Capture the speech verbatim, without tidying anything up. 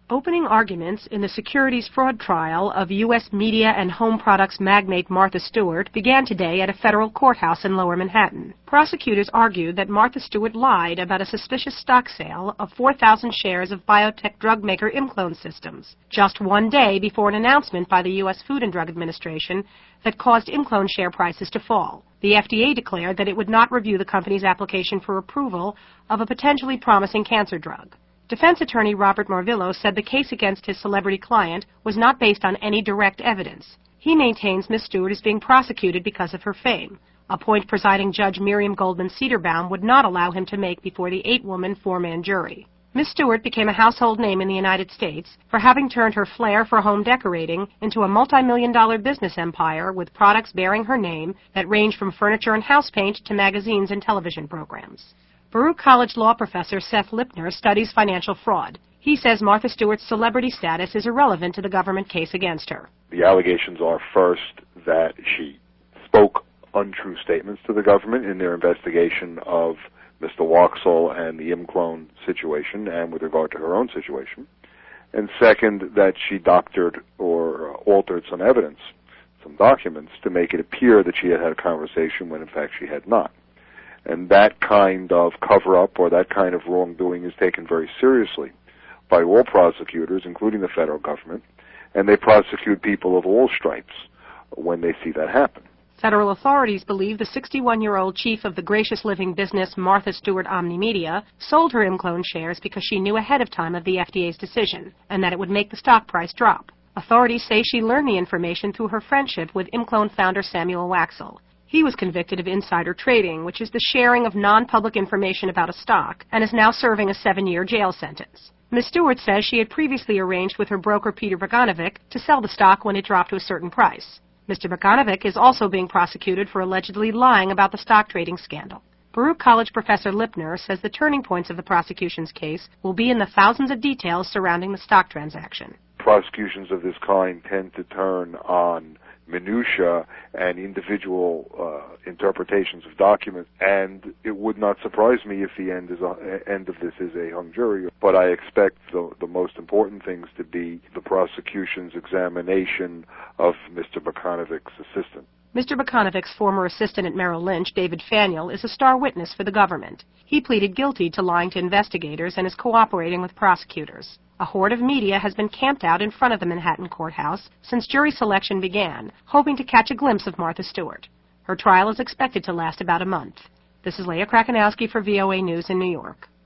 Opening arguments in the securities fraud trial of U S media and home products magnate Martha Stewart began today at a federal courthouse in Lower Manhattan. Prosecutors argued that Martha Stewart lied about a suspicious stock sale of four thousand shares of biotech drug maker Imclone Systems, just one day before an announcement by the U S Food and Drug Administration that caused Imclone share prices to fall. The F D A declared that it would not review the company's application for approval of a potentially promising cancer drug. Defense attorney Robert Morvillo said the case against his celebrity client was not based on any direct evidence. He maintains Miz Stewart is being prosecuted because of her fame, a point presiding Judge Miriam Goldman Cedarbaum would not allow him to make before the eight-woman four-man jury. Miz Stewart became a household name in the United States for having turned her flair for home decorating into a multi-million dollar business empire with products bearing her name that range from furniture and house paint to magazines and television programs. Baruch College law professor Seth Lipner studies financial fraud. He says Martha Stewart's celebrity status is irrelevant to the government case against her. The allegations are, first, that she spoke untrue statements to the government in their investigation of Mister Waxel and the Imclone situation and with regard to her own situation. And second, that she doctored or altered some evidence, some documents, to make it appear that she had had a conversation when in fact she had not. And that kind of cover-up or that kind of wrongdoing is taken very seriously by all prosecutors, including the federal government, and they prosecute people of all stripes when they see that happen. Federal authorities believe the sixty-one-year-old chief of the gracious living business Martha Stewart Omnimedia sold her Imclone shares because she knew ahead of time of the F D A's decision and that it would make the stock price drop. Authorities say she learned the information through her friendship with Imclone founder Samuel Waxel. He was convicted of insider trading, which is the sharing of non-public information about a stock, and is now serving a seven-year jail sentence. Miz Stewart says she had previously arranged with her broker Peter Bogdanovic to sell the stock when it dropped to a certain price. Mister Bogdanovic is also being prosecuted for allegedly lying about the stock trading scandal. Baruch College professor Lipner says the turning points of the prosecution's case will be in the thousands of details surrounding the stock transaction. Prosecutions of this kind tend to turn on minutia and individual uh, interpretations of documents, and it would not surprise me if the end is a, end of this is a hung jury. But I expect the, the most important things to be the prosecution's examination of Mister Bogdanovic's assistant. Mister Bogdanovic's former assistant at Merrill Lynch, David Faniel, is a star witness for the government. He pleaded guilty to lying to investigators and is cooperating with prosecutors. A horde of media has been camped out in front of the Manhattan courthouse since jury selection began, hoping to catch a glimpse of Martha Stewart. Her trial is expected to last about a month. This is Leah Krakanowski for V O A News in New York.